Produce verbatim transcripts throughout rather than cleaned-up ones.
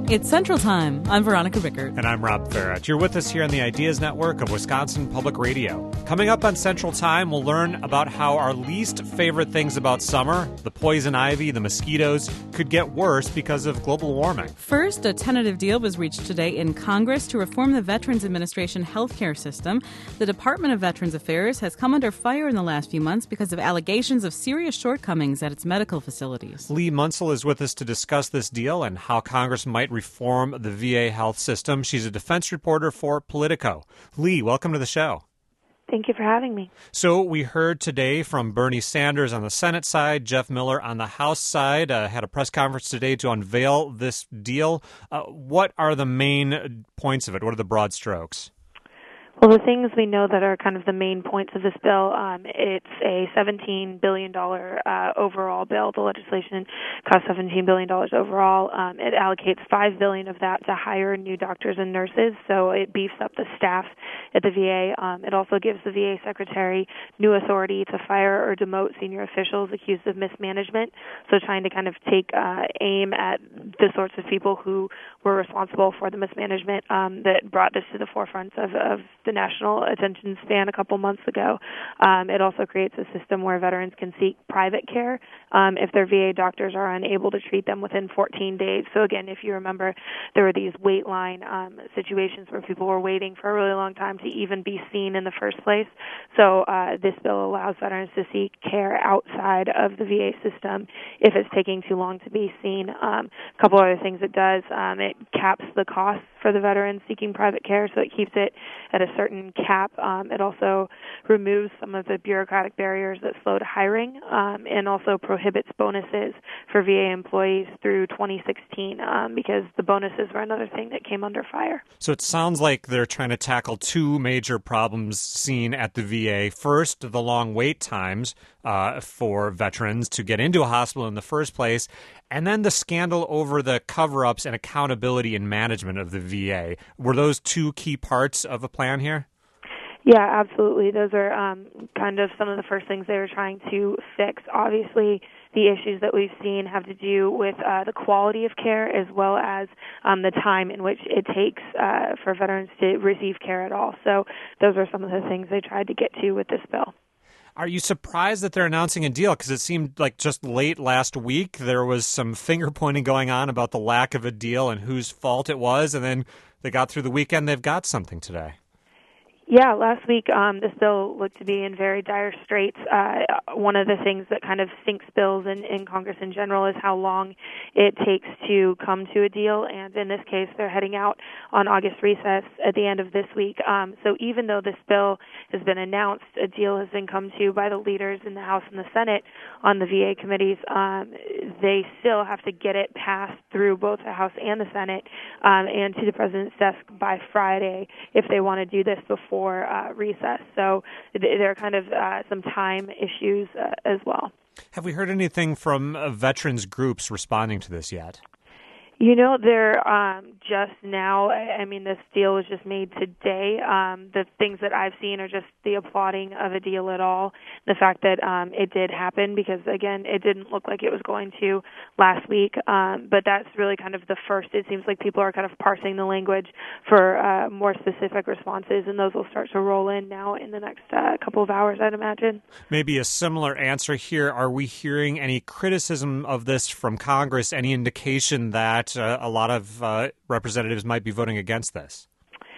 It's Central Time. I'm Veronica Rickert. And I'm Rob Farrett. You're with us here on the Ideas Network of Wisconsin Public Radio. Coming up on Central Time, we'll learn about how our least favorite things about summer, the poison ivy, the mosquitoes, could get worse because of global warming. First, a tentative deal was reached today in Congress to reform the Veterans Administration healthcare system. The Department of Veterans Affairs has come under fire in the last few months because of allegations of serious shortcomings at its medical facilities. Lee Munsell is with us to discuss this deal and how Congress might reform the V A health system. She's a defense reporter for Politico. Lee, welcome to the show. Thank you for having me. So we heard today from Bernie Sanders on the Senate side, Jeff Miller on the House side, uh, had a press conference today to unveil this deal. Uh, what are the main points of it? What are the broad strokes? Well, the things we know that are kind of the main points of this bill, um, it's a seventeen billion dollars uh, overall bill. The legislation costs seventeen billion dollars overall. Um, it allocates five billion dollars of that to hire new doctors and nurses, so it beefs up the staff at the V A. Um, it also gives the V A secretary new authority to fire or demote senior officials accused of mismanagement, so trying to kind of take uh, aim at the sorts of people who were responsible for the mismanagement um, that brought this to the forefront of, of the national attention span a couple months ago. Um, it also creates a system where veterans can seek private care um, if their V A doctors are unable to treat them within fourteen days. So again, if you remember, there were these wait line um, situations where people were waiting for a really long time to even be seen in the first place. So uh, this bill allows veterans to seek care outside of the V A system if it's taking too long to be seen. Um, a couple other things it does, um, it caps the costs for the veterans seeking private care, so it keeps it at a certain cap. Um, it also removes some of the bureaucratic barriers that slowed hiring um, and also prohibits bonuses for V A employees through twenty sixteen um, because the bonuses were another thing that came under fire. So it sounds like they're trying to tackle two major problems seen at the V A. First, the long wait times uh, for veterans to get into a hospital in the first place, and then the scandal over the cover-ups and accountability and management of the V A. Were those two key parts of a plan here? Yeah, absolutely. Those are um, kind of some of the first things they were trying to fix. Obviously, the issues that we've seen have to do with uh, the quality of care as well as um, the time in which it takes uh, for veterans to receive care at all. So those are some of the things they tried to get to with this bill. Are you surprised that they're announcing a deal? Because it seemed like just late last week there was some finger-pointing going on about the lack of a deal and whose fault it was, and then they got through the weekend, they've got something today. Yeah, last week um, this bill looked to be in very dire straits. Uh, one of the things that kind of sinks bills in, in Congress in general is how long it takes to come to a deal, and in this case they're heading out on August recess at the end of this week. Um, so even though this bill has been announced, a deal has been come to by the leaders in the House and the Senate on the V A committees, um, they still have to get it passed through both the House and the Senate um, and to the President's desk by Friday if they want to do this before For uh, recess. So there are kind of uh, some time issues uh, as well. Have we heard anything from uh, veterans groups responding to this yet? You know, they're um, just now, I mean, this deal was just made today. Um, the things that I've seen are just the applauding of a deal at all. The fact that um, it did happen because, again, it didn't look like it was going to last week. Um, but that's really kind of the first. It seems like people are kind of parsing the language for uh, more specific responses, and those will start to roll in now in the next uh, couple of hours, I'd imagine. Maybe a similar answer here. Are we hearing any criticism of this from Congress, any indication that Uh, a lot of uh, representatives might be voting against this?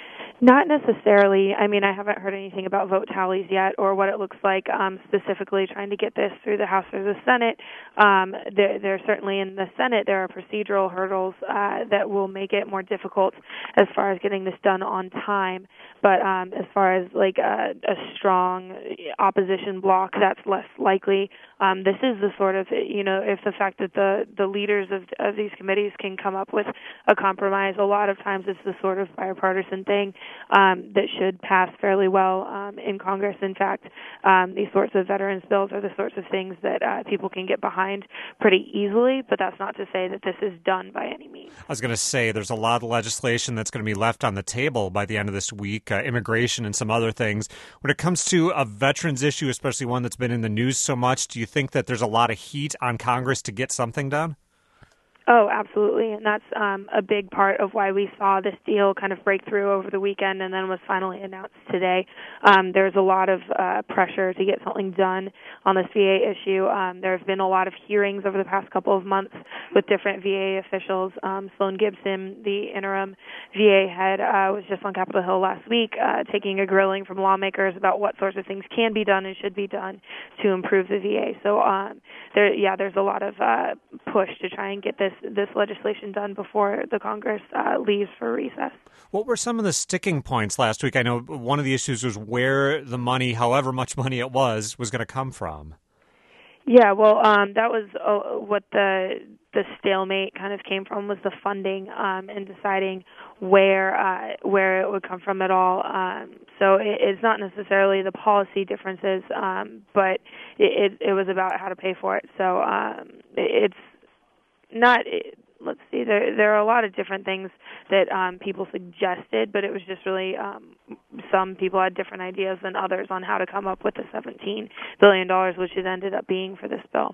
Not necessarily. I mean, I haven't heard anything about vote tallies yet or what it looks like um, specifically trying to get this through the House or the Senate. Um, there, there certainly in the Senate, there are procedural hurdles uh, that will make it more difficult as far as getting this done on time. But um, as far as like a, a strong opposition bloc, that's less likely. Um, this is the sort of, you know, if the fact that the, the leaders of, of these committees can come up with a compromise, a lot of times it's the sort of bipartisan thing um, that should pass fairly well um, in Congress. In fact, um, these sorts of veterans bills are the sorts of things that uh, people can get behind pretty easily, but that's not to say that this is done by any means. I was going to say there's a lot of legislation that's going to be left on the table by the end of this week, uh, immigration and some other things. When it comes to a veterans issue, especially one that's been in the news so much, do you think that there's a lot of heat on Congress to get something done? Oh, absolutely, and that's um, a big part of why we saw this deal kind of break through over the weekend and then was finally announced today. Um, there's a lot of uh, pressure to get something done on this V A issue. Um, there have been a lot of hearings over the past couple of months with different V A officials. Um, Sloan Gibson, the interim V A head, uh, was just on Capitol Hill last week uh, taking a grilling from lawmakers about what sorts of things can be done and should be done to improve the V A. So, um, there, yeah, there's a lot of uh, push to try and get this this legislation done before the Congress uh, leaves for recess. What were some of the sticking points last week? I know one of the issues was where the money, however much money it was, was going to come from. Yeah, well, um, that was uh, what the the stalemate kind of came from, was the funding um, and deciding where uh, where it would come from at all. Um, so it, it's not necessarily the policy differences, um, but it, it, it was about how to pay for it. So um, it, it's not. It, let's see. There there are a lot of different things that um, people suggested, but it was just really um, some people had different ideas than others on how to come up with the seventeen billion dollars, which it ended up being for this bill.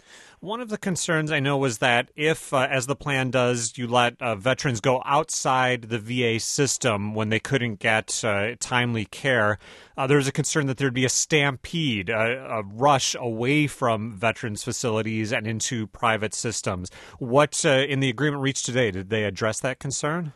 One of the concerns I know was that if, uh, as the plan does, you let uh, veterans go outside the V A system when they couldn't get uh, timely care, uh, there was a concern that there'd be a stampede, a, a rush away from veterans facilities and into private systems. What, uh, in the agreement reached today, did they address that concern?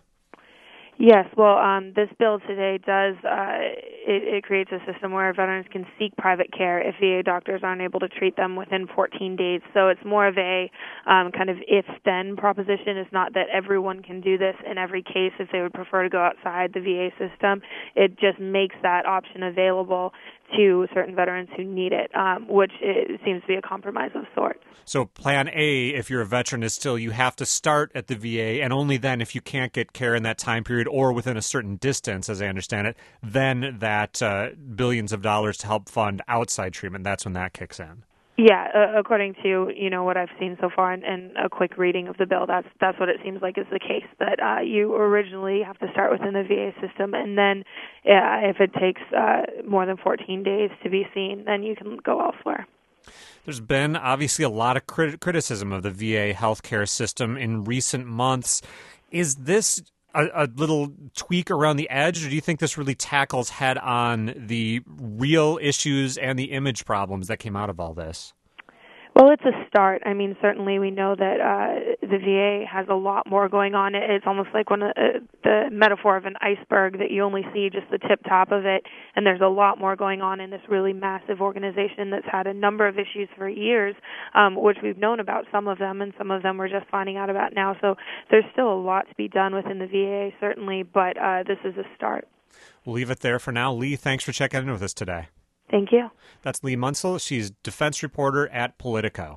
Yes, well, um, this bill today does, uh, it, it creates a system where veterans can seek private care if V A doctors aren't able to treat them within fourteen days. So it's more of a um, kind of if-then proposition. It's not that everyone can do this in every case if they would prefer to go outside the V A system. It just makes that option available to certain veterans who need it, um, which it seems to be a compromise of sorts. So plan A, if you're a veteran, is still you have to start at the V A, and only then, if you can't get care in that time period or within a certain distance, as I understand it, then that uh, billions of dollars to help fund outside treatment, that's when that kicks in. Yeah, uh, according to you know what I've seen so far and, and a quick reading of the bill, that's that's what it seems like is the case. That uh, you originally have to start within the V A system, and then uh, if it takes uh, more than fourteen days to be seen, then you can go elsewhere. There's been obviously a lot of crit- criticism of the V A healthcare system in recent months. Is this a, a little tweak around the edge, or do you think this really tackles head on the real issues and the image problems that came out of all this? Well, it's a start. I mean, certainly we know that uh, the V A has a lot more going on. It's almost like one of, uh, the metaphor of an iceberg, that you only see just the tip top of it, and there's a lot more going on in this really massive organization that's had a number of issues for years, um, which we've known about some of them, and some of them we're just finding out about now. So there's still a lot to be done within the V A, certainly, but uh, this is a start. We'll leave it there for now. Lee, thanks for checking in with us today. Thank you. That's Lee Munsell. She's defense reporter at Politico.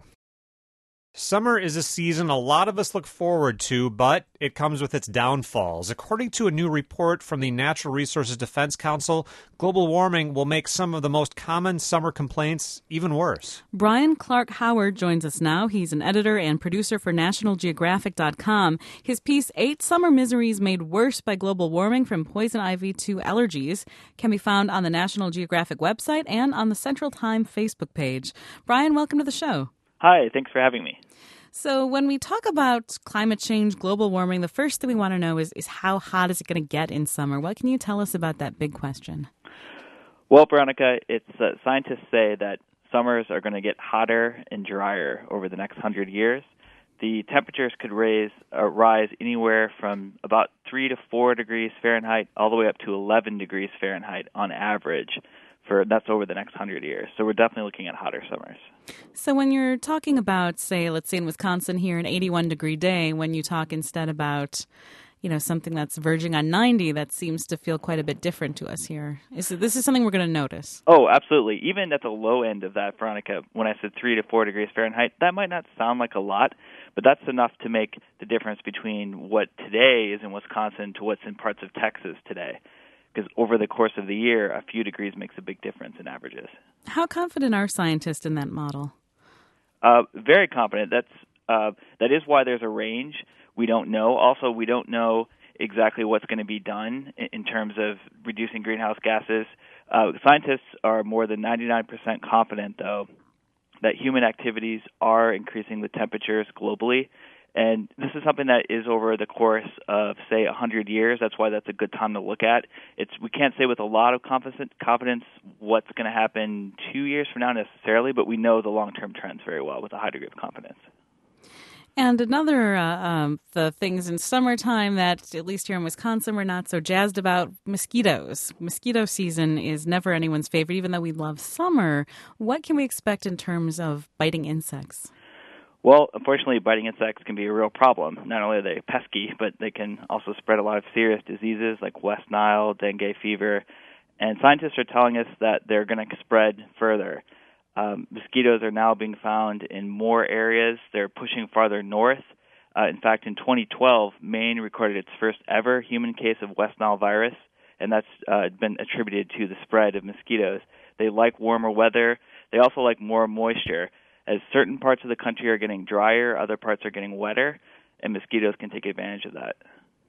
Summer is a season a lot of us look forward to, but it comes with its downfalls. According to a new report from the Natural Resources Defense Council, global warming will make some of the most common summer complaints even worse. Brian Clark Howard joins us now. He's an editor and producer for National Geographic dot com. His piece, Eight Summer Miseries Made Worse by Global Warming from Poison Ivy to Allergies, can be found on the National Geographic website and on the Central Time Facebook page. Brian, welcome to the show. Hi, thanks for having me. So when we talk about climate change, global warming, the first thing we want to know is, is how hot is it going to get in summer? What can you tell us about that big question? Well, Veronica, it's uh, scientists say that summers are going to get hotter and drier over the next hundred years. The temperatures could raise uh, rise anywhere from about three to four degrees Fahrenheit all the way up to eleven degrees Fahrenheit on average. For that's over the next hundred years. So we're definitely looking at hotter summers. So when you're talking about, say, let's say in Wisconsin here, an eighty-one degree day, when you talk instead about, you know, something that's verging on ninety, that seems to feel quite a bit different to us here. Is this is something we're going to notice? Oh, absolutely. Even at the low end of that, Veronica, when I said three to four degrees Fahrenheit, that might not sound like a lot, but that's enough to make the difference between what today is in Wisconsin to what's in parts of Texas today. Because over the course of the year, a few degrees makes a big difference in averages. How confident are scientists in that model? Uh, very confident. That's uh, that is why there's a range. We don't know. Also, we don't know exactly what's going to be done in, in terms of reducing greenhouse gases. Uh, scientists are more than ninety-nine percent confident, though, that human activities are increasing the temperatures globally, And this is something that is over the course of, say, one hundred years. That's why that's a good time to look at. It's we can't say with a lot of confidence what's going to happen two years from now necessarily, but we know the long-term trends very well with a high degree of confidence. And another uh, um, the things in summertime that, at least here in Wisconsin, we're not so jazzed about, mosquitoes. Mosquito season is never anyone's favorite, even though we love summer. What can we expect in terms of biting insects? Well, unfortunately, biting insects can be a real problem. Not only are they pesky, but they can also spread a lot of serious diseases like West Nile, dengue fever. And scientists are telling us that they're going to spread further. Um, mosquitoes are now being found in more areas. They're pushing farther north. Uh, in fact, in twenty twelve, Maine recorded its first ever human case of West Nile virus, and that's uh, been attributed to the spread of mosquitoes. They like warmer weather. They also like more moisture. As certain parts of the country are getting drier, other parts are getting wetter, and mosquitoes can take advantage of that.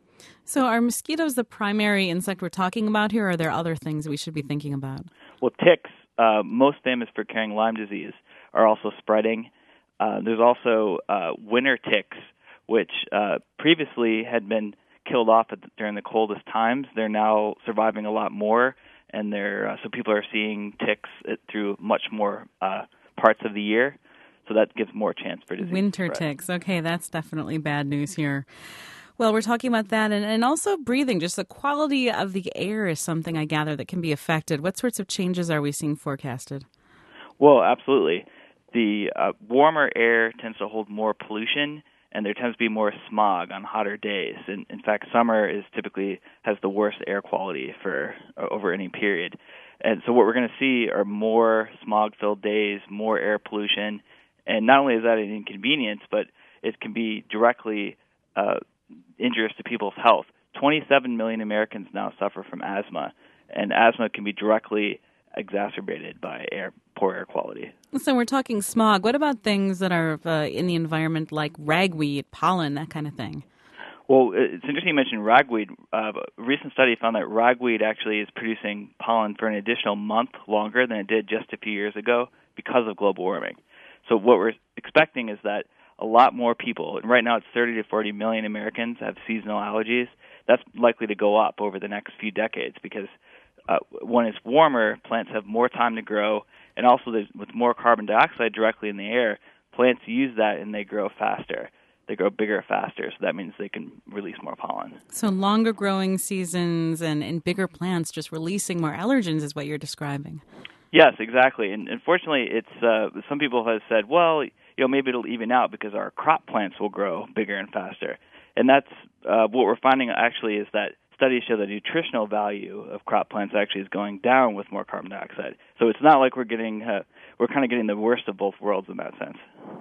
So are mosquitoes the primary insect we're talking about here, or are there other things we should be thinking about? Well, ticks, uh, most famous for carrying Lyme disease, are also spreading. Uh, there's also uh, winter ticks, which uh, previously had been killed off at the, during the coldest times. They're now surviving a lot more, and they're uh, so people are seeing ticks through much more uh, parts of the year. So that gives more chance for disease. Winter ticks. Okay, that's definitely bad news here. Well, we're talking about that, and, and also breathing. Just the quality of the air is something I gather that can be affected. What sorts of changes are we seeing forecasted? Well, absolutely. The uh, warmer air tends to hold more pollution, and there tends to be more smog on hotter days. In, in fact, summer is typically has the worst air quality for uh, over any period. And so what we're going to see are more smog-filled days, more air pollution. And not only is that an inconvenience, but it can be directly uh, injurious to people's health. twenty-seven million Americans now suffer from asthma, and asthma can be directly exacerbated by air, poor air quality. So we're talking smog. What about things that are uh, in the environment like ragweed, pollen, that kind of thing? Well, it's interesting you mentioned ragweed. Uh, a recent study found that ragweed actually is producing pollen for an additional month longer than it did just a few years ago because of global warming. So what we're expecting is that a lot more people, and right now it's thirty to forty million Americans have seasonal allergies. That's likely to go up over the next few decades because uh, when it's warmer, plants have more time to grow, and also with more carbon dioxide directly in the air, plants use that and they grow faster. They grow bigger faster, so that means they can release more pollen. So longer growing seasons and, and bigger plants just releasing more allergens is what you're describing. Yes, exactly. And unfortunately, it's uh, some people have said, well, you know, maybe it'll even out because our crop plants will grow bigger and faster. And that's uh, what we're finding actually is that studies show the nutritional value of crop plants actually is going down with more carbon dioxide. So it's not like we're getting uh, we're kind of getting the worst of both worlds in that sense.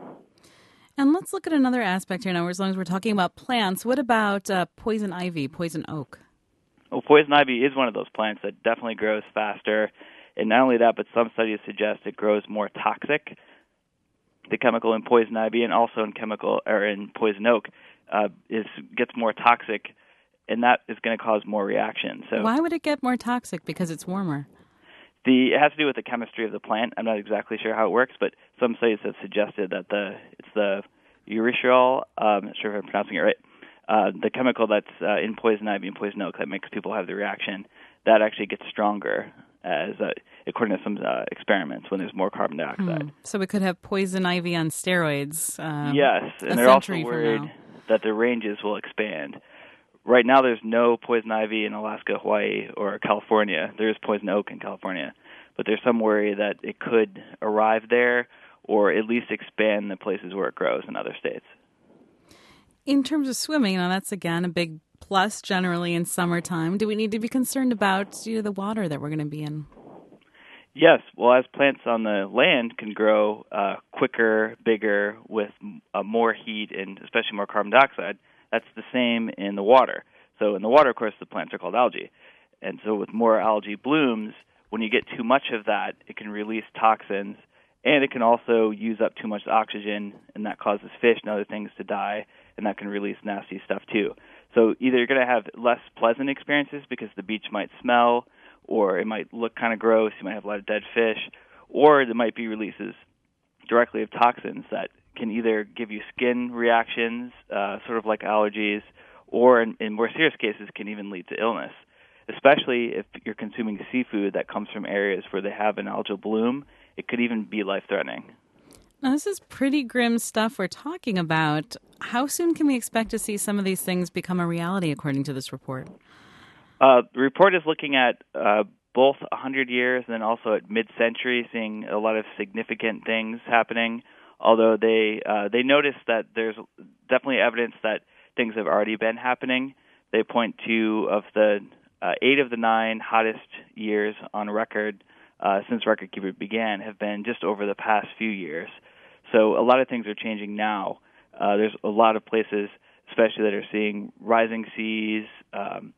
And let's look at another aspect here now, as long as we're talking about plants. What about uh, poison ivy, poison oak? Well, poison ivy is one of those plants that definitely grows faster. And not only that, but some studies suggest it grows more toxic. The chemical in poison ivy and also in chemical or in poison oak uh, is gets more toxic, and that is going to cause more reaction. So why would it get more toxic? Because it's warmer. The it has to do with the chemistry of the plant. I'm not exactly sure how it works, but some studies have suggested that the it's the urushiol. Uh, I'm not sure if I'm pronouncing it right. Uh, the chemical that's uh, in poison ivy and poison oak that makes people have the reaction, that actually gets stronger as uh, according to some uh, experiments when there's more carbon dioxide. Hmm. So we could have poison ivy on steroids. Um, yes, and they're also worried that the ranges will expand. Right now, there's no poison ivy in Alaska, Hawaii, or California. There is poison oak in California, but there's some worry that it could arrive there or at least expand the places where it grows in other states. In terms of swimming, you know, that's, again, a big plus generally in summertime. Do we need to be concerned about you know, the water that we're going to be in? Yes. Well, as plants on the land can grow uh, quicker, bigger, with uh, more heat and especially more carbon dioxide, that's the same in the water. So in the water, of course, the plants are called algae. And so with more algae blooms, when you get too much of that, it can release toxins, and it can also use up too much oxygen, and that causes fish and other things to die, and that can release nasty stuff too. So either you're going to have less pleasant experiences because the beach might smell, or it might look kind of gross, you might have a lot of dead fish, or there might be releases directly of toxins that can either give you skin reactions, uh, sort of like allergies, or in, in more serious cases can even lead to illness, especially if you're consuming seafood that comes from areas where they have an algal bloom. It could even be life-threatening. Now, this is pretty grim stuff we're talking about. How soon can we expect to see some of these things become a reality, according to this report? Uh, the report is looking at uh, both one hundred years and then also at mid-century, seeing a lot of significant things happening, although they uh, they notice that there's definitely evidence that things have already been happening. They point to, of the uh, eight of the nine hottest years on record uh, since Record Keeper began, have been just over the past few years. So a lot of things are changing now. Uh, there's a lot of places, especially that are seeing rising seas. Um,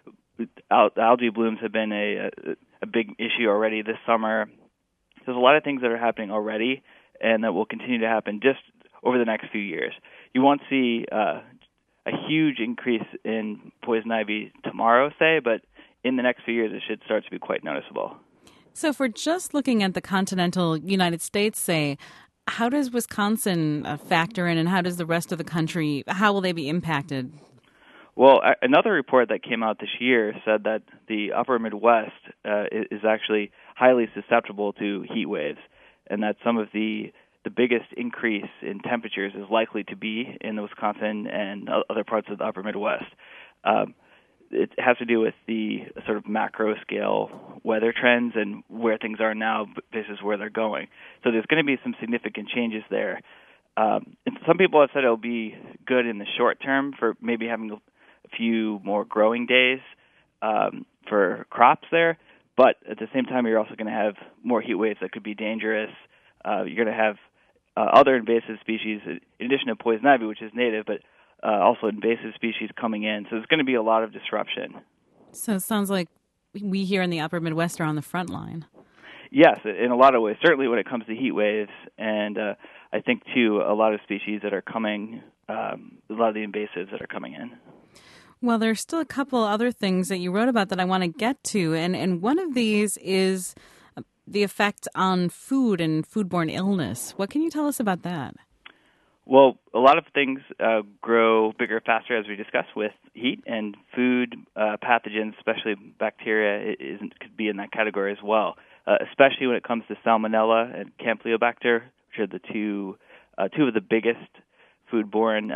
al- algae blooms have been a, a, a big issue already this summer. There's a lot of things that are happening already and that will continue to happen just over the next few years. You won't see uh, a huge increase in poison ivy tomorrow, say, but in the next few years it should start to be quite noticeable. So if we're just looking at the continental United States, say, how does Wisconsin uh, factor in, and how does the rest of the country, how will they be impacted? Well, a- another report that came out this year said that the upper Midwest uh, is actually highly susceptible to heat waves, and that some of the the biggest increase in temperatures is likely to be in the Wisconsin and other parts of the upper Midwest. Um, it has to do with the sort of macro scale weather trends and where things are now versus where they're going. So there's going to be some significant changes there. Um, and some people have said it'll be good in the short term for maybe having a few more growing days um, for crops there. But at the same time, you're also going to have more heat waves that could be dangerous. Uh, you're going to have uh, other invasive species, in addition to poison ivy, which is native, but uh, also invasive species coming in. So there's going to be a lot of disruption. So it sounds like we here in the upper Midwest are on the front line. Yes, in a lot of ways, certainly when it comes to heat waves. And uh, I think, too, a lot of species that are coming, um, a lot of the invasives that are coming in. Well, there's still a couple other things that you wrote about that I want to get to, and, and one of these is the effect on food and foodborne illness. What can you tell us about that? Well, a lot of things uh, grow bigger, faster, as we discussed, with heat, and food uh, pathogens, especially bacteria, is, could be in that category as well, uh, especially when it comes to Salmonella and Campylobacter, which are the two uh, two of the biggest foodborne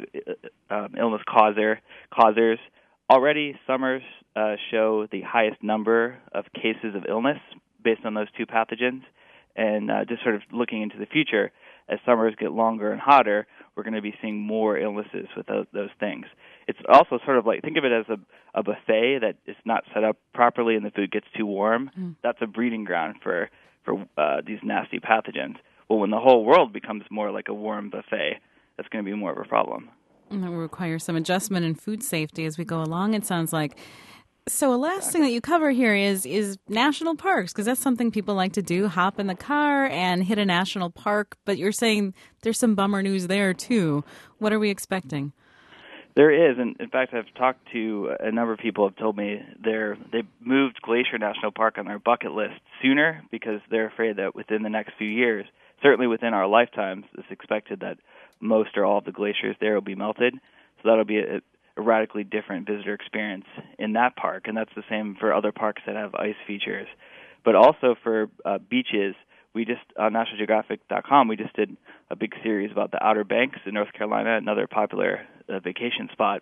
uh, um, illness causer, causers. Already, summers uh, show the highest number of cases of illness based on those two pathogens. And uh, just sort of looking into the future, as summers get longer and hotter, we're going to be seeing more illnesses with those, those things. It's also sort of like, think of it as a, a buffet that is not set up properly and the food gets too warm. Mm. That's a breeding ground for, for uh, these nasty pathogens. Well, when the whole world becomes more like a warm buffet, that's going to be more of a problem. And that will require some adjustment in food safety as we go along, it sounds like. So a last thing that you cover here is is national parks, because that's something people like to do, hop in the car and hit a national park. But you're saying there's some bummer news there, too. What are we expecting? There is. And in fact, I've talked to a number of people who have told me they're, they've moved Glacier National Park on their bucket list sooner because they're afraid that within the next few years, certainly within our lifetimes, it's expected that most or all of the glaciers there will be melted. So that'll be a, a radically different visitor experience in that park, and that's the same for other parks that have ice features. But also for uh, beaches, we just, on National Geographic dot com, we just did a big series about the Outer Banks in North Carolina, another popular uh, vacation spot.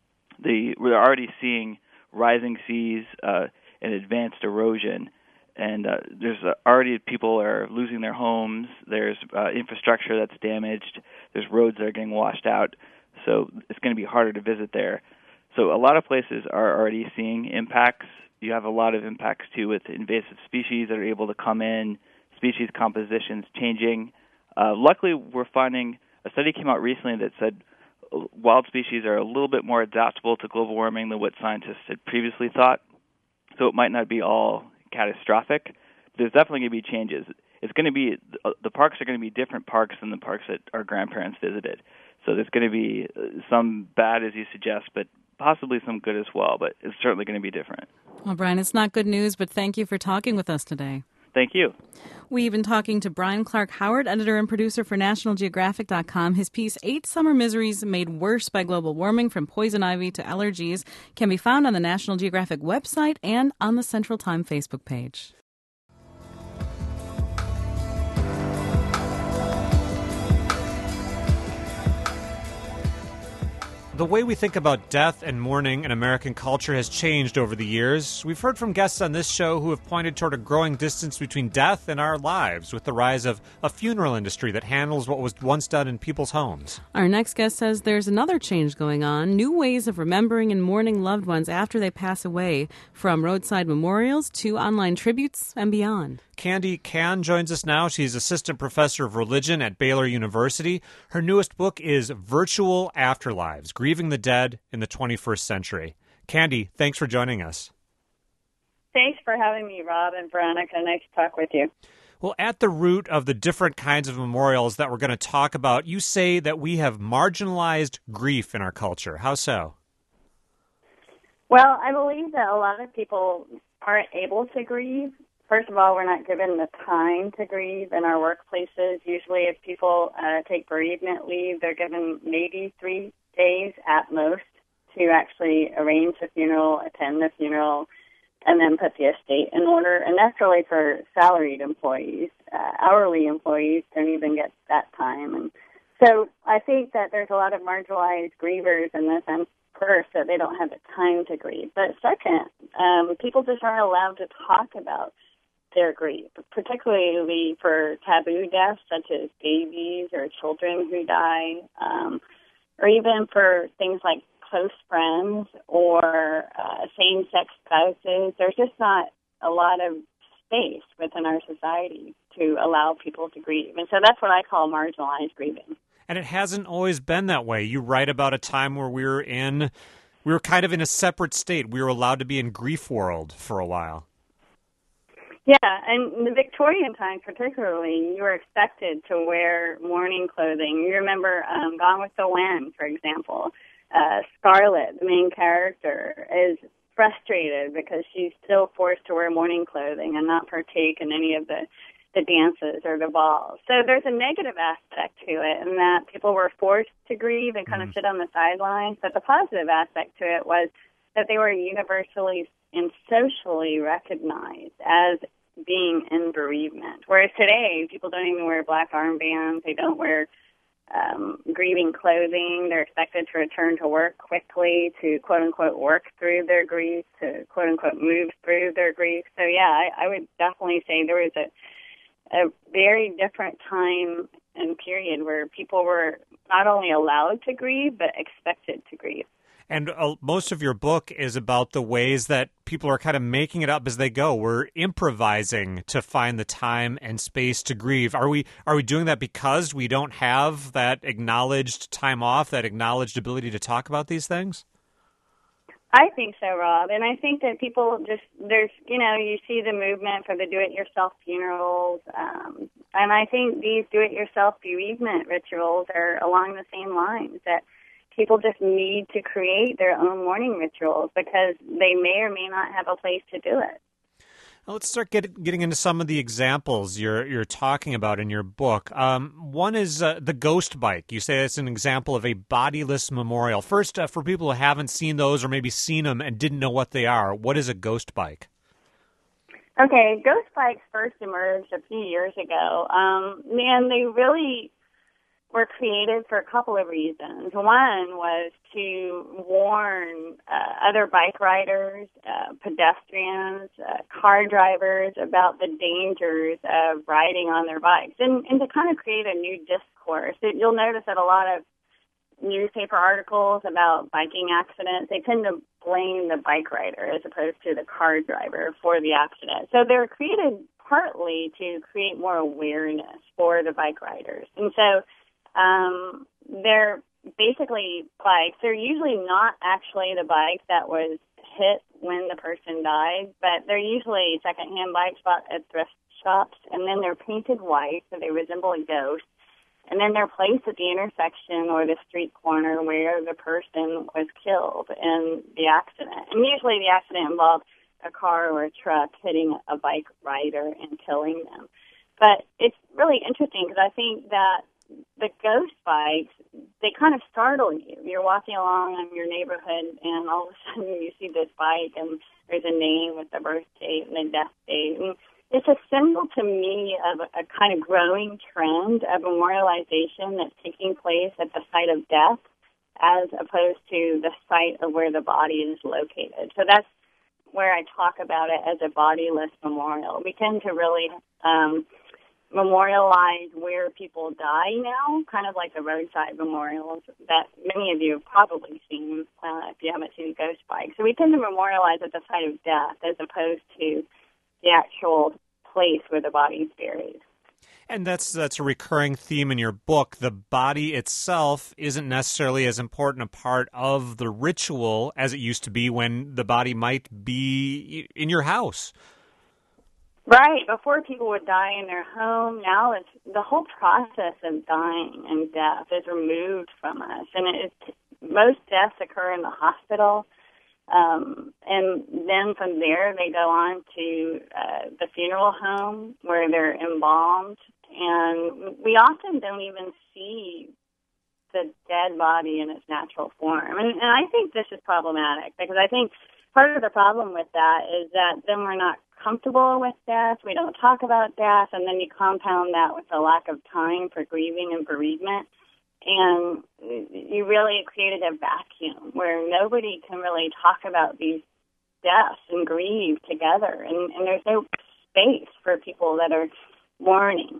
The, we're already seeing rising seas uh, and advanced erosion, and uh, there's uh, already people are losing their homes. There's uh, infrastructure that's damaged. There's roads that are getting washed out. So it's going to be harder to visit there. So a lot of places are already seeing impacts. You have a lot of impacts, too, with invasive species that are able to come in, species compositions changing. Uh, luckily, we're finding a study came out recently that said wild species are a little bit more adaptable to global warming than what scientists had previously thought. So it might not be all catastrophic. There's definitely going to be changes. It's going to be the parks are going to be different parks than the parks that our grandparents visited. So there's going to be some bad, as you suggest, but possibly some good as well. But it's certainly going to be different. Well, Brian, it's not good news, but thank you for talking with us today. Thank you. We've been talking to Brian Clark Howard, editor and producer for National Geographic dot com. His piece, Eight Summer Miseries Made Worse by Global Warming, From Poison Ivy to Allergies, can be found on the National Geographic website and on the Central Time Facebook page. The way we think about death and mourning in American culture has changed over the years. We've heard from guests on this show who have pointed toward a growing distance between death and our lives with the rise of a funeral industry that handles what was once done in people's homes. Our next guest says there's another change going on, new ways of remembering and mourning loved ones after they pass away, from roadside memorials to online tributes and beyond. Candy Kan joins us now. She's assistant professor of religion at Baylor University. Her newest book is Virtual Afterlives, Grieving the Dead in the twenty-first Century. Candy, thanks for joining us. Thanks for having me, Rob and Veronica. Nice to talk with you. Well, at the root of the different kinds of memorials that we're going to talk about, you say that we have marginalized grief in our culture. How so? Well, I believe that a lot of people aren't able to grieve. First of all, we're not given the time to grieve in our workplaces. Usually if people uh, take bereavement leave, they're given maybe three days at most to actually arrange the funeral, attend the funeral, and then put the estate in order. And that's really for salaried employees. Uh, hourly employees don't even get that time. And so I think that there's a lot of marginalized grievers in the sense, first, that they don't have the time to grieve. But second, um, people just aren't allowed to talk about their grief, particularly for taboo deaths such as babies or children who die, um, or even for things like close friends or uh, same-sex spouses. There's just not a lot of space within our society to allow people to grieve. And so that's what I call marginalized grieving. And it hasn't always been that way. You write about a time where we were in, we were kind of in a separate state. We were allowed to be in grief world for a while. Yeah, and in the Victorian times particularly, you were expected to wear mourning clothing. You remember um, Gone with the Wind, for example. Uh, Scarlett, the main character, is frustrated because she's still forced to wear mourning clothing and not partake in any of the, the dances or the balls. So there's a negative aspect to it in that people were forced to grieve and kind of sit on the sidelines. But the positive aspect to it was that they were universally and socially recognized as being in bereavement. Whereas today, people don't even wear black armbands. They don't wear um, grieving clothing. They're expected to return to work quickly to, quote-unquote, work through their grief, to, quote-unquote, move through their grief. So, yeah, I, I would definitely say there was a, a very different time and period where people were not only allowed to grieve, but expected to grieve. And uh, most of your book is about the ways that people are kind of making it up as they go. We're improvising to find the time and space to grieve. Are we are we doing that because we don't have that acknowledged time off, that acknowledged ability to talk about these things? I think so, Rob. And I think that people just, there's, you know, you see the movement for the do-it-yourself funerals. Um, and I think these do-it-yourself bereavement rituals are along the same lines, that people just need to create their own mourning rituals because they may or may not have a place to do it. Well, let's start get, getting into some of the examples you're you're talking about in your book. Um, one is uh, the ghost bike. You say it's an example of a bodiless memorial. First, uh, for people who haven't seen those or maybe seen them and didn't know what they are, what is a ghost bike? Okay, ghost bikes first emerged a few years ago. Um, man, they really were created for a couple of reasons. One was to warn uh, other bike riders, uh, pedestrians, uh, car drivers about the dangers of riding on their bikes, and, and to kind of create a new discourse. It, you'll notice that a lot of newspaper articles about biking accidents, they tend to blame the bike rider as opposed to the car driver for the accident. So they were created partly to create more awareness for the bike riders. And so Um, they're basically bikes. They're usually not actually the bike that was hit when the person died, but they're usually secondhand bikes bought at thrift shops, and then they're painted white so they resemble a ghost, and then they're placed at the intersection or the street corner where the person was killed in the accident. And usually the accident involved a car or a truck hitting a bike rider and killing them. But it's really interesting because I think that the ghost bikes, they kind of startle you. You're walking along in your neighborhood, and all of a sudden you see this bike, and there's a name with the birth date and the death date. And it's a symbol to me of a, a kind of growing trend of memorialization that's taking place at the site of death as opposed to the site of where the body is located. So that's where I talk about it as a bodiless memorial. We tend to really um, memorialize where people die now, kind of like the roadside memorials that many of you have probably seen uh, if you haven't seen Ghost Bike. So we tend to memorialize at the site of death as opposed to the actual place where the body is buried. And that's that's a recurring theme in your book. The body itself isn't necessarily as important a part of the ritual as it used to be when the body might be in your house. Right. Before, people would die in their home. Now it's the whole process of dying and death is removed from us. And it, most deaths occur in the hospital. Um, and then from there, they go on to uh, the funeral home where they're embalmed. And we often don't even see the dead body in its natural form. And, and I think this is problematic because I think part of the problem with that is that then we're not comfortable with death. We don't talk about death, and then you compound that with the lack of time for grieving and bereavement. And you really created a vacuum where nobody can really talk about these deaths and grieve together. And, and there's no space for people that are mourning.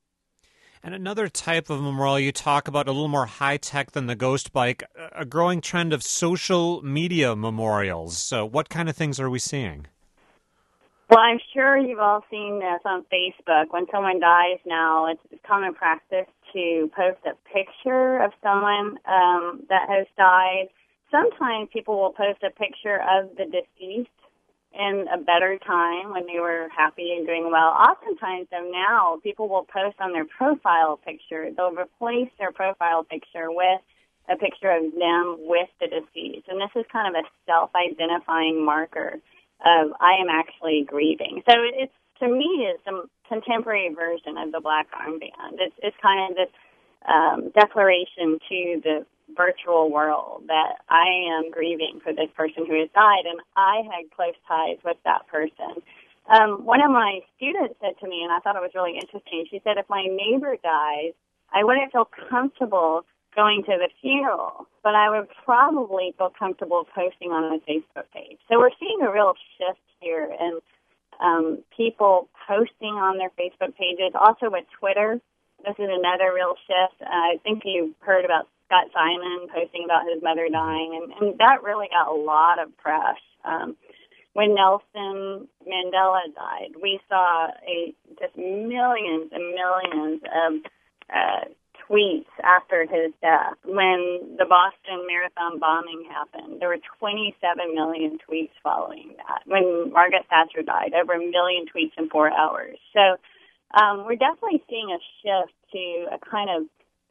And another type of memorial you talk about, a little more high-tech than the Ghost Bike, a growing trend of social media memorials. So what kind of things are we seeing? Well, I'm sure you've all seen this on Facebook. When someone dies now, it's common practice to post a picture of someone um, that has died. Sometimes people will post a picture of the deceased in a better time when they were happy and doing well. Oftentimes, though, now people will post on their profile picture. They'll replace their profile picture with a picture of them with the deceased. And this is kind of a self-identifying marker of I am actually grieving. So it's, to me, it's a contemporary version of the Black Armband. It's, it's kind of this um, declaration to the virtual world that I am grieving for this person who has died, and I had close ties with that person. Um, one of my students said to me, and I thought it was really interesting, she said, if my neighbor dies, I wouldn't feel comfortable going to the funeral, but I would probably feel comfortable posting on a Facebook page. So we're seeing a real shift here in um, people posting on their Facebook pages, also with Twitter. This is another real shift. Uh, I think you've heard about Scott Simon posting about his mother dying, and, and that really got a lot of press. Um, when Nelson Mandela died, we saw a, just millions and millions of uh, tweets after his death. When the Boston Marathon bombing happened, there were twenty-seven million tweets following that. When Margaret Thatcher died, over a million tweets in four hours. So um, we're definitely seeing a shift to a kind of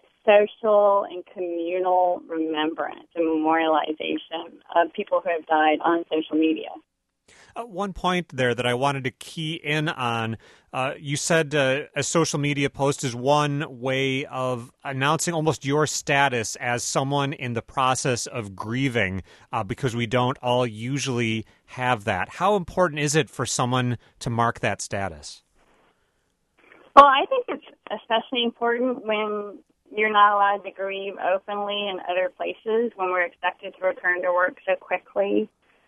social and communal remembrance and memorialization of people who have died on social media. Uh, one point there that I wanted to key in on, uh, you said uh, a social media post is one way of announcing almost your status as someone in the process of grieving, uh, because we don't all usually have that. How important is it for someone to mark that status? Well, I think it's especially important when you're not allowed to grieve openly in other places, when we're expected to return to work so quickly.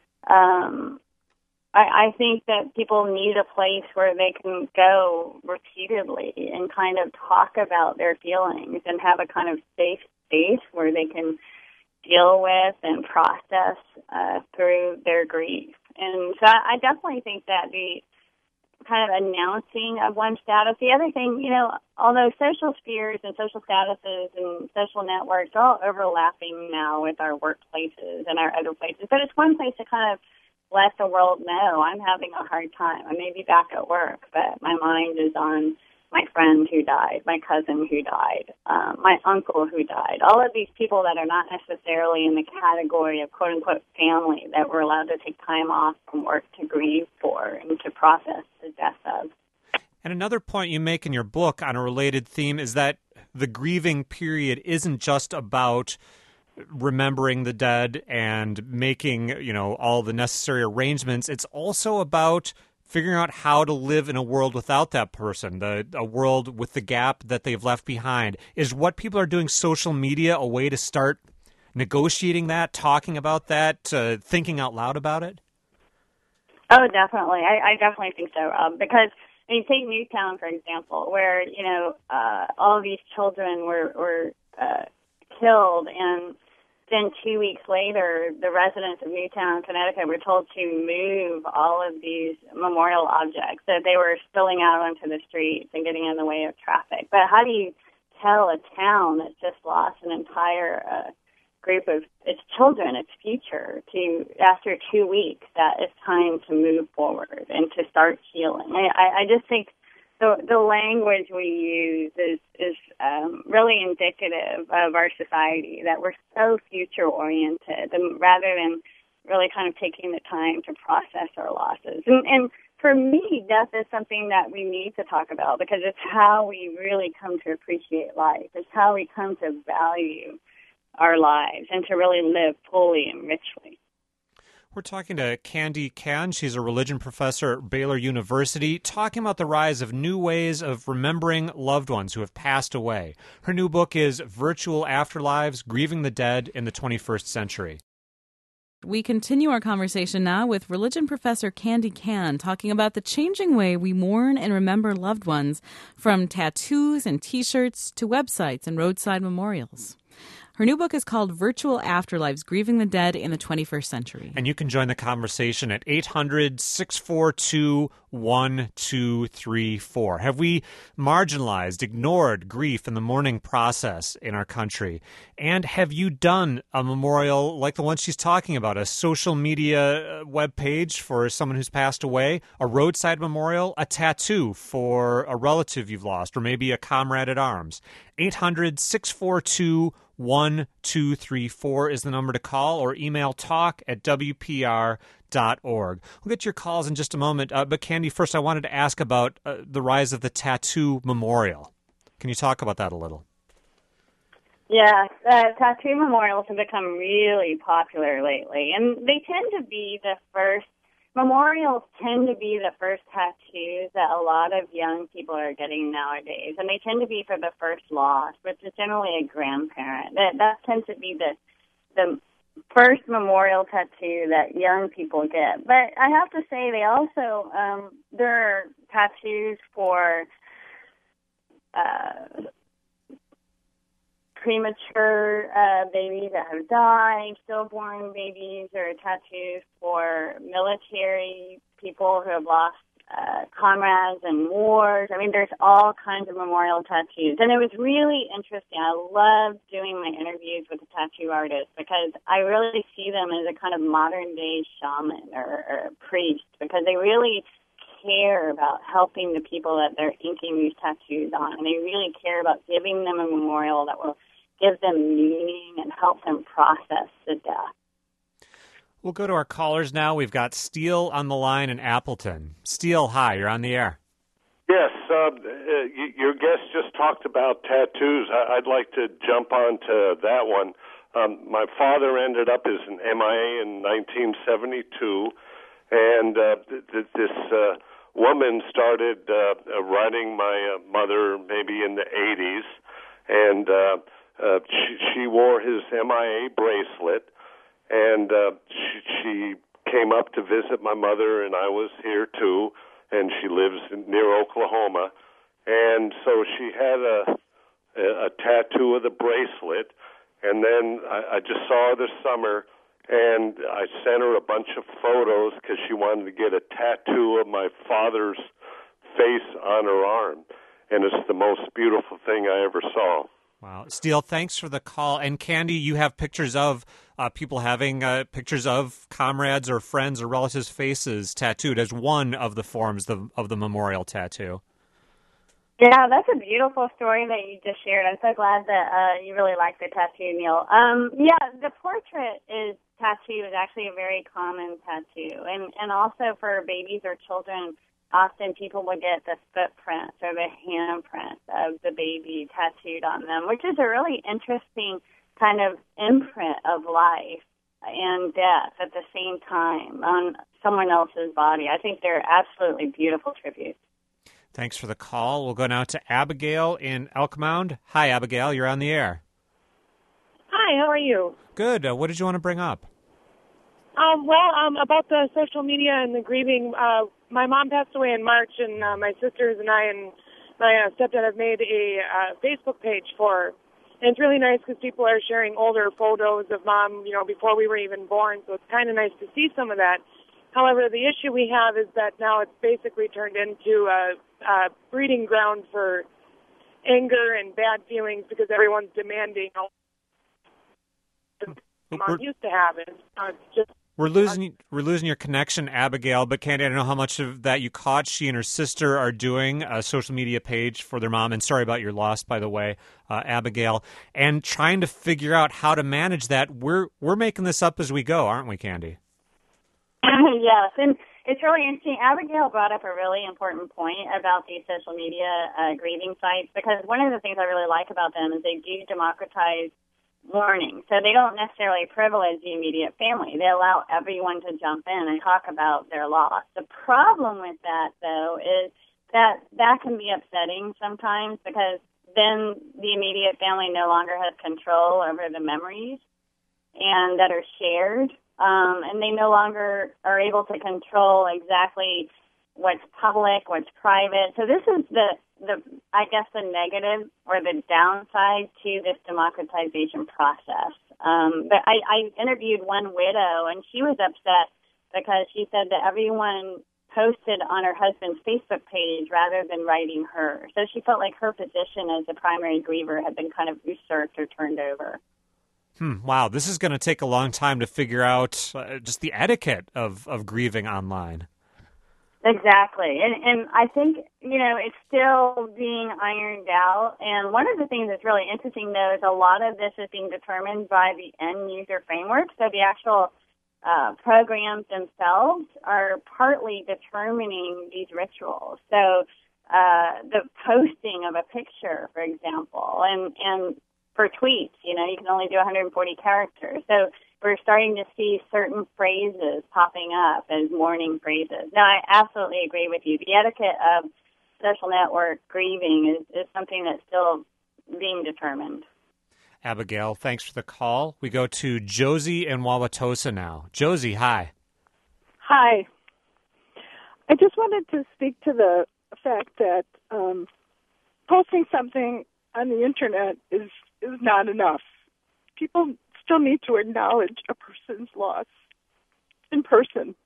Um, I, I think that people need a place where they can go repeatedly and kind of talk about their feelings and have a kind of safe space where they can deal with and process uh, through their grief. And so I, I definitely think that the kind of announcing of one's status. The other thing, you know, although social spheres and social statuses and social networks are all overlapping now with our workplaces and our other places, but it's one place to kind of let the world know I'm having a hard time. I may be back at work, but my mind is on my friend who died, my cousin who died, um, my uncle who died, all of these people that are not necessarily in the category of quote-unquote family that we're allowed to take time off from work to grieve for and to process the death of. And another point you make in your book on a related theme is that the grieving period isn't just about remembering the dead and making, you know, all the necessary arrangements. It's also about figuring out how to live in a world without that person, the a world with the gap that they've left behind. Is what people are doing social media a way to start negotiating that, talking about that, uh, thinking out loud about it? Oh, definitely. I, I definitely think so, Rob, because I mean, take Newtown, for example, where, you know, uh, all of these children were, were uh, killed, and then two weeks later, the residents of Newtown, Connecticut, were told to move all of these memorial objects, that they were spilling out onto the streets and getting in the way of traffic. But how do you tell a town that's just lost an entire uh, group of its children, its future, to, after two weeks, that it's time to move forward and to start healing? I, I just think the the language we use is is um, really indicative of our society, that we're so future oriented, and rather than really kind of taking the time to process our losses. And, and for me, death is something that we need to talk about, because it's how we really come to appreciate life. It's how we come to value our lives and to really live fully and richly. We're talking to Candy Kan. She's a religion professor at Baylor University, talking about the rise of new ways of remembering loved ones who have passed away. Her new book is Virtual Afterlives, Grieving the Dead in the twenty-first Century. We continue our conversation now with religion professor Candy Kan, talking about the changing way we mourn and remember loved ones, from tattoos and T-shirts to websites and roadside memorials. Her new book is called Virtual Afterlives, Grieving the Dead in the twenty-first Century. And you can join the conversation at eight hundred, six four two, one two three four. Have we marginalized, ignored grief in the mourning process in our country? And have you done a memorial like the one she's talking about, a social media webpage for someone who's passed away, a roadside memorial, a tattoo for a relative you've lost, or maybe a comrade at arms? eight hundred, six four two, one two three four is the number to call, or email talk at w p r dot org. We'll get your calls in just a moment. Uh, but Candy, first I wanted to ask about uh, the rise of the tattoo memorial. Can you talk about that a little? Yeah, uh, tattoo memorials have become really popular lately, and they tend to be the first, memorials tend to be the first tattoos that a lot of young people are getting nowadays, and they tend to be for the first loss, which is generally a grandparent. That that tends to be the the first memorial tattoo that young people get. But I have to say, they also um, there are tattoos for uh, premature uh, babies that have died, stillborn babies, or tattoos for military people who have lost uh, comrades in wars. I mean, there's all kinds of memorial tattoos. And it was really interesting. I loved doing my interviews with the tattoo artists, because I really see them as a kind of modern-day shaman or, or priest, because they really care about helping the people that they're inking these tattoos on. And they really care about giving them a memorial that will give them meaning and help them process the death. We'll go to our callers now. We've got Steele on the line in Appleton. Steele, hi, you're on the air. Yes, uh, your guest just talked about tattoos. I'd like to jump on to that one. Um, my father ended up as an M I A in nineteen seventy-two, and uh, th- this uh, woman started uh, writing my uh, mother maybe in the eighties, and uh, Uh, she, she wore his M I A bracelet, and uh, she, she came up to visit my mother, and I was here too, and she lives in, near Oklahoma, and so she had a, a, a tattoo of the bracelet, and then I, I just saw her this summer, and I sent her a bunch of photos because she wanted to get a tattoo of my father's face on her arm, and it's the most beautiful thing I ever saw. Wow. Steele, thanks for the call. And Candy, you have pictures of uh, people having uh, pictures of comrades or friends or relatives' faces tattooed as one of the forms of, of the memorial tattoo. Yeah, that's a beautiful story that you just shared. I'm so glad that uh, you really like the tattoo, Neil. Um, yeah, the portrait is tattoo is actually a very common tattoo, and and also for babies or children, often people will get the footprints or the handprint of the baby tattooed on them, which is a really interesting kind of imprint of life and death at the same time on someone else's body. I think they're absolutely beautiful tributes. Thanks for the call. We'll go now to Abigail in Elkmount. Hi, Abigail. You're on the air. Hi, how are you? Good. Uh, what did you want to bring up? Um, well, um, about the social media and the grieving, uh, my mom passed away in March, and uh, my sisters and I and my uh, stepdad have made a uh, Facebook page for her. And it's really nice because people are sharing older photos of Mom, you know, before we were even born, so it's kind of nice to see some of that. However, the issue we have is that now it's basically turned into a, a breeding ground for anger and bad feelings because everyone's demanding what Mom used to have. And uh, it's just We're losing we're losing your connection, Abigail, but Candy, I don't know how much of that you caught. She and her sister are doing a social media page for their mom, and sorry about your loss, by the way, uh, Abigail, and trying to figure out how to manage that. We're we're making this up as we go, aren't we, Candy? Yes, and it's really interesting. Abigail brought up a really important point about these social media uh, grieving sites, because one of the things I really like about them is they do democratize mourning. So they don't necessarily privilege the immediate family. They allow everyone to jump in and talk about their loss. The problem with that, though, is that that can be upsetting sometimes because then the immediate family no longer has control over the memories and that are shared, um, and they no longer are able to control exactly what's public, what's private. So this is the the I guess the negative or the downside to this democratization process. Um, but I, I interviewed one widow, and she was upset because she said that everyone posted on her husband's Facebook page rather than writing her. So she felt like her position as the primary griever had been kind of usurped or turned over. Hmm, wow, this is going to take a long time to figure out uh, just the etiquette of, of grieving online. Exactly. And and I think, you know, it's still being ironed out. And one of the things that's really interesting, though, is a lot of this is being determined by the end user framework. So the actual uh, programs themselves are partly determining these rituals. So uh, the posting of a picture, for example, and, and for tweets, you know, you can only do one hundred forty characters. So we're starting to see certain phrases popping up as mourning phrases. Now, I absolutely agree with you. The etiquette of social network grieving is, is something that's still being determined. Abigail, thanks for the call. We go to Josie in Wauwatosa now. Josie, hi. Hi. I just wanted to speak to the fact that um, posting something on the Internet is, is not enough. People still need to acknowledge a person's loss in person.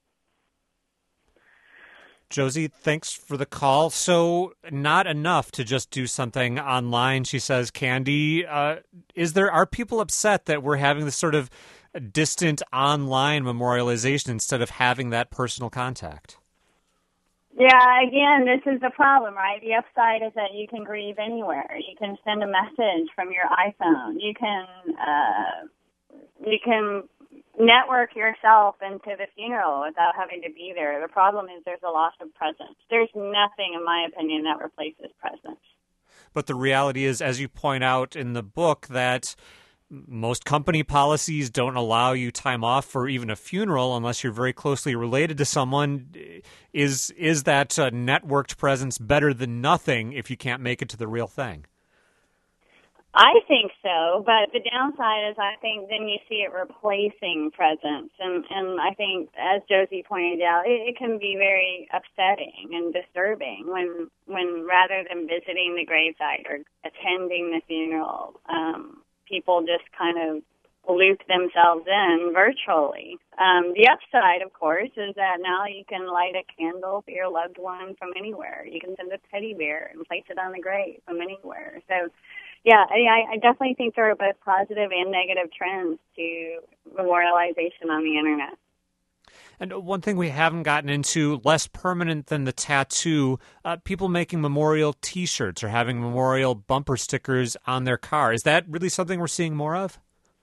Josie, thanks for the call. So not enough to just do something online, she says. Candy, uh, is there are people upset that we're having this sort of distant online memorialization instead of having that personal contact? Yeah, again, this is the problem, right? The upside is that you can grieve anywhere. You can send a message from your iPhone. You can uh, you can network yourself into the funeral without having to be there. The problem is there's a loss of presence. There's nothing, in my opinion, that replaces presence. But the reality is, as you point out in the book, that most company policies don't allow you time off for even a funeral unless you're very closely related to someone. Is is that uh, networked presence better than nothing if you can't make it to the real thing? I think so, but the downside is I think then you see it replacing presence. And, and I think, as Josie pointed out, it, it can be very upsetting and disturbing when, when rather than visiting the gravesite or attending the funeral, um, people just kind of loop themselves in virtually. Um, the upside, of course, is that now you can light a candle for your loved one from anywhere. You can send a teddy bear and place it on the grave from anywhere. So, yeah, I, I definitely think there are both positive and negative trends to memorialization on the Internet. And one thing we haven't gotten into, less permanent than the tattoo, uh, people making memorial T-shirts or having memorial bumper stickers on their car. Is that really something we're seeing more of?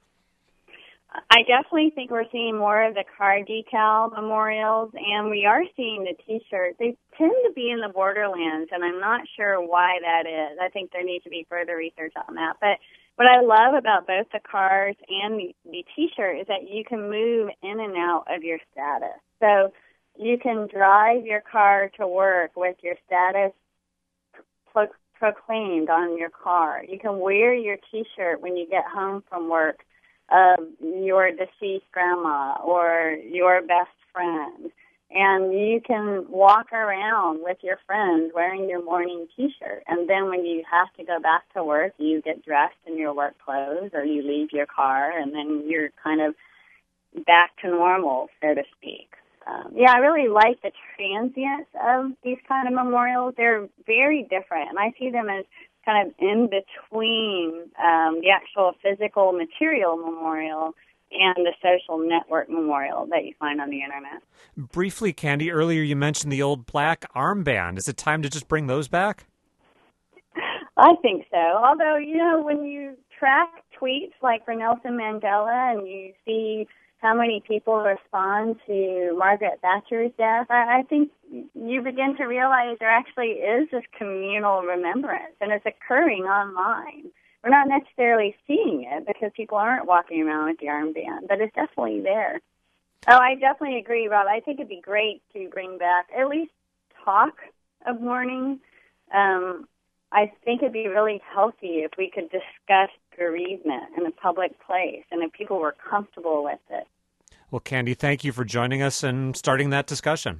I definitely think we're seeing more of the car decal memorials, and we are seeing the T-shirts. They tend to be in the borderlands, and I'm not sure why that is. I think there needs to be further research on that. But what I love about both the cars and the, the T-shirt is that you can move in and out of your status. So you can drive your car to work with your status pro- proclaimed on your car. You can wear your T-shirt when you get home from work of your deceased grandma or your best friend. And you can walk around with your friends wearing your morning T-shirt. And then when you have to go back to work, you get dressed in your work clothes or you leave your car, and then you're kind of back to normal, so to speak. Um, yeah, I really like the transience of these kind of memorials. They're very different, and I see them as kind of in between um, the actual physical material memorial and the social network memorial that you find on the internet. Briefly, Candy, earlier you mentioned the old black armband. Is it time to just bring those back? I think so. Although, you know, when you track tweets like for Nelson Mandela and you see how many people respond to Margaret Thatcher's death, I, I think you begin to realize there actually is this communal remembrance, and it's occurring online. We're not necessarily seeing it because people aren't walking around with the armband, but it's definitely there. Oh, I definitely agree, Rob. I think it'd be great to bring back at least talk of mourning. Um, I think it'd be really healthy if we could discuss bereavement in a public place and if people were comfortable with it. Well, Candy, thank you for joining us and starting that discussion.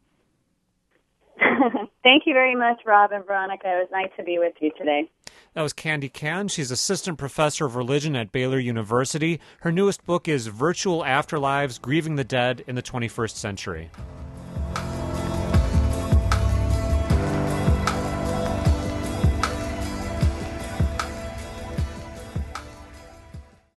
Thank you very much, Rob and Veronica. It was nice to be with you today. That was Candy Can. She's assistant professor of religion at Baylor University. Her newest book is Virtual Afterlives, Grieving the Dead in the twenty-first Century.